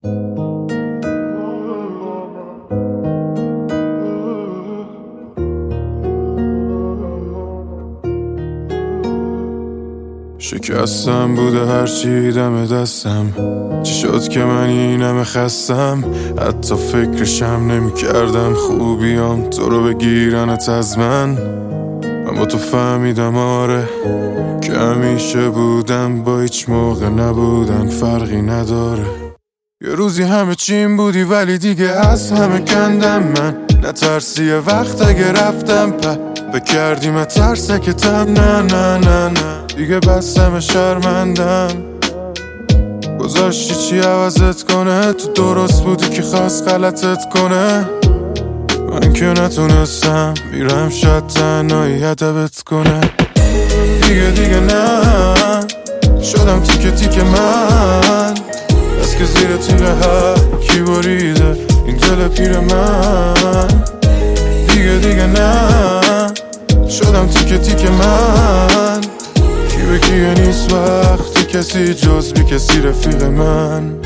شکستم بوده هرچی دم دستم، چی شد که من اینم خستم؟ حتی فکرشم نمی کردم خوبیام تو رو بگیرنت از من با تو فهمیدم آره که همیشه بودم با هیچ موقع نبودن فرقی نداره. یه روزی همه چیم بودی ولی دیگه از همه کندم من، نترسی یه وقت اگه رفتم بکردیم ترسکتم، نه نه نه نه دیگه بستم شرمندم. گذاشتی چی عوضت کنه، تو درست بودی که خواست غلطت کنه، من که نتونستم میرم شاید تنهایی ادبت کنه. دیگه نه شدم تیکه تیکه من، بس که زیر تیغ هر کی بریده این دل پیر من. دیگه نه شدم تیکه تیکه من، کی به کیه نیست وقتی کسی جز بی کسی رفیق من.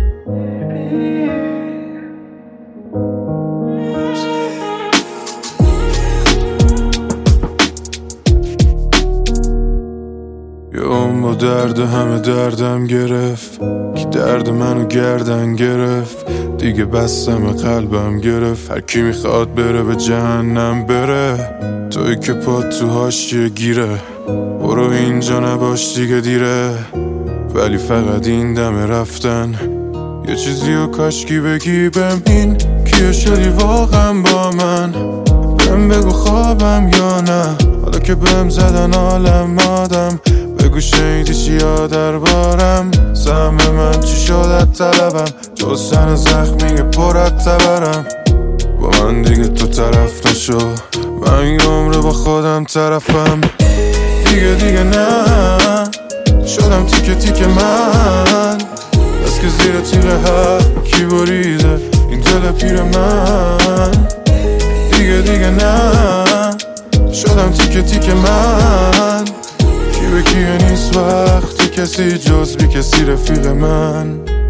یه اون با درد همه دردم گرفت که درد منو گردن گرفت، دیگه بستم قلبم گرفت. هر کی میخواد بره به جهنم بره، توی که پات تو حاشیه گیره، برو اینجا نباش دیگه دیره. ولی فقط این دم رفتن یه چیزی و کاشکی بگی بهم، این کیه شدی واقعا با من؟ بهم بگو خوابم یا نه، حالا که بهم زدن عالم آدم، بگو شنیدی چیا دربارم؟ سهم من چی شد از طلبم، جز سن زخمی پرت تبرم. با من دیگه تو طرف نشو، من یه عمره با خودم طرفم. دیگه نه شدم تیکه تیکه من، بس که زیر تیغ هر کی بریده این دل پیر من. دیگه نه شدم تیکه تیکه من، کی به کیه نیست وقتی کسی جز بی کسی رفیق من.